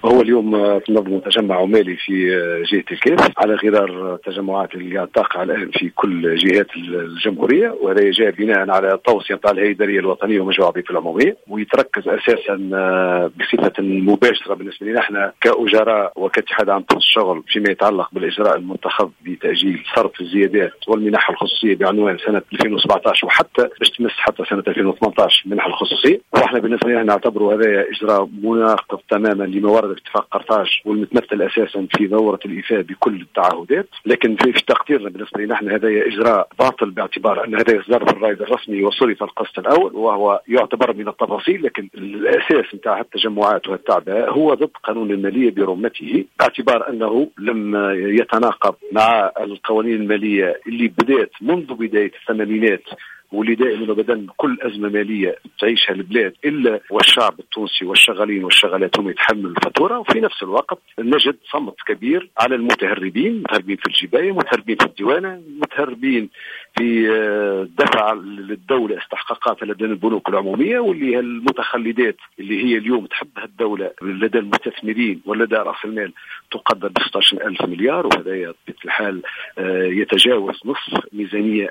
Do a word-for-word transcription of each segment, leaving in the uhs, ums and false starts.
هو اليوم تنظم تجمع عمالي في جهة الكاس على غرار تجمعات اللي تقع الآن في كل جهات الجمهورية، وهذا جاء بناء على توصية نتاع الهيئة الإدارية الوطنية ومجموعة الوظيفة العمومية، ويتركز أساسا بصفة مباشرة بالنسبة لنا احنا كأجراء وكاتحاد عام تونس الشغل فيما يتعلق بالإجراء المنتخب بتأجيل صرف الزيادات والمنح الخصوصية بعنوان سنة ألفين وسبعطاش وحتى باش تمس حتى سنة ألفين وثمانطاش المنح الخصوصية. واحنا بالنسبة لنا نعتبره هذا إجراء مناقض تماما لما ورد في اتفاق قرطاج والمتمثل أساسا في دورة الإيفاء بكل التعهدات، لكن في, في تقديرنا بالنسبة لنا نحن هذا إجراء باطل باعتبار أن هذا إصدار في الرائد الرسمي وصرف القسط الأول وهو يعتبر من التفاصيل، لكن الأساس نتاع التجمعات والتعبئة هو ضد قانون المالية برمته باعتبار أنه لم يتناقض مع القوانين المالية اللي بدأت منذ بداية الثمانينات واللي دائما ابدا كل ازمه ماليه تعيشها البلاد الا والشعب التونسي والشغالين والشغالات هم يتحملوا الفاتوره، وفي نفس الوقت نجد صمت كبير على المتهربين، متهربين في الجبايه، متهربين في الديوانه، متهربين في دفع للدوله استحقاقاتها لدى البنوك العموميه، واللي المتخلدات اللي هي اليوم تحبها الدوله لدى المستثمرين ولدى راس المال تقدر ب ستة عشر ألف مليار، وهذا في الحال يتجاوز نصف ميزانيه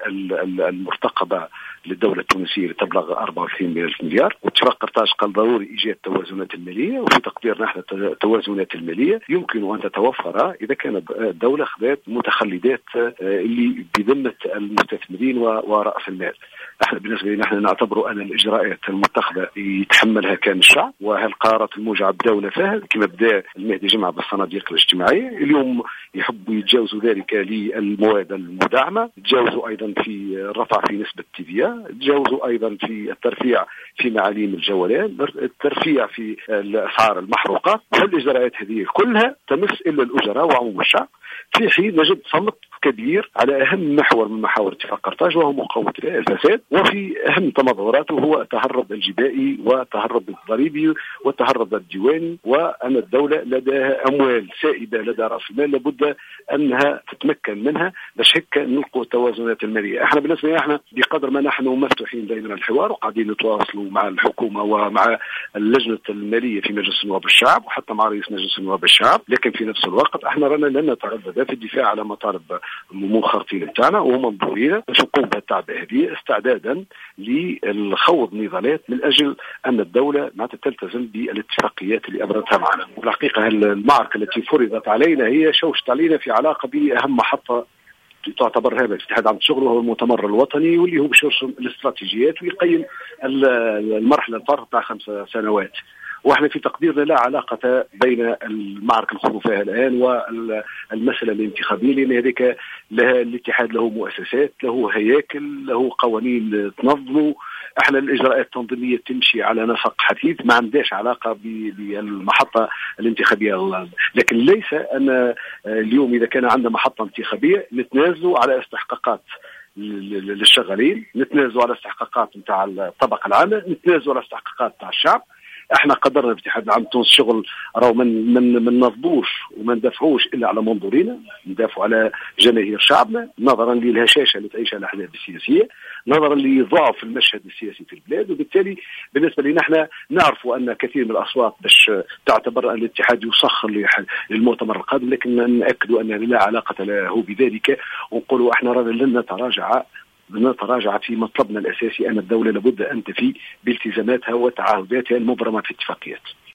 المرتقبه للدولة التونسية لتبلغ أربعة وثلاثين ألف مليار. واتفاق قرطاج قال ضروري إيجاد توازنات المالية، وفي تقديرنا نحن التوازنات المالية يمكن أن تتوفر إذا كانت الدولة خذت متخلدات اللي بذمة المستثمرين ورأس المال. احنا بالنسبة لنا نحن نعتبر أن الإجراءات المتخذة يتحملها كان الشعب، وهالقرارات الموجعة بالدولة فيها كما بدا المهدي جمعة بالصناديق الاجتماعية، اليوم يحبوا يتجاوزوا ذلك للمواد المدعمة، يتجاوزوا أيضا في الرفع في نسبة التيفيا، تجاوزوا ايضا في الترفيع في معاليم الجولات، الترفيع في الاسعار المحروقات، والاجراءات هذه كلها تمس الا الاجراء وعموم الشعب، في حين نجد صمت كبير على اهم محور من محاور اتفاق قرطاج وهو مقاومه الفساد، وفي اهم تمظهراته هو التهرب الجبائي والتهرب الضريبي والتهرب الديواني، وان الدوله لديها اموال سائبه لدى راس المال لابد انها تتمكن منها باش هيك نلقوا التوازنات الماليه. احنا بالنسبه لنا احنا بقدر ما نحن مفتوحين دائما الحوار وقاعدين نتواصلوا مع الحكومه ومع اللجنه الماليه في مجلس النواب الشعب وحتى مع رئيس مجلس النواب الشعب، لكن في نفس الوقت احنا رانا لن نتردد في الدفاع على مطالب المنخرطين بتاعنا ومنظورين باش نقوم بالتعبئه هذه استعدادا للخوض نضالات من اجل ان الدوله ما تلتزم بالاتفاقيات اللي ابرزتها معنا. والحقيقه المعركه التي فرضت علينا هي شوشت علينا في علاقه باهم محطه تعتبر هذا الاتحاد عام الشغل وهو المؤتمر الوطني، واللي هو باش يرسم الاستراتيجيات ويقيم المرحله الفارقه تاع خمس سنوات. واحنا في تقديرنا لا علاقه بين المعركه نخوضوا فيها الان والمساله الانتخابيه، لان هذيك لها الاتحاد له مؤسسات، له هياكل، له قوانين تنظمه. احنا الاجراءات التنظيميه تمشي على نسق حثيث ما عندهاش علاقه بالمحطه الانتخابيه، لكن ليس ان اليوم اذا كان عندنا محطه انتخابيه نتنازلوا على استحقاقات للشغالين، نتنازلوا على استحقاقات نتاع الطبقه العامه، نتنازلوا على استحقاقات نتاع الشعب. احنا قدرنا باتحاد العام تونس الشغل راهو من من من نضبوش وما ندافعوش الا على منظورينا، ندافعوا على جماهير شعبنا نظرا للهشاشه اللي تعيشها الاحزاب السياسيه، نظرا لضعف المشهد السياسي في البلاد، وبالتالي بالنسبه لنا احنا نعرفوا ان كثير من الاصوات باش تعتبر ان الاتحاد يسخر للمؤتمر القادم، لكن ناكدوا ان لا علاقه له بذلك، ونقولوا احنا رانا لن نتراجع نتراجع في مطلبنا الأساسي أن الدولة لابد أن تفي بالتزاماتها وتعهداتها المبرمة في اتفاقيات.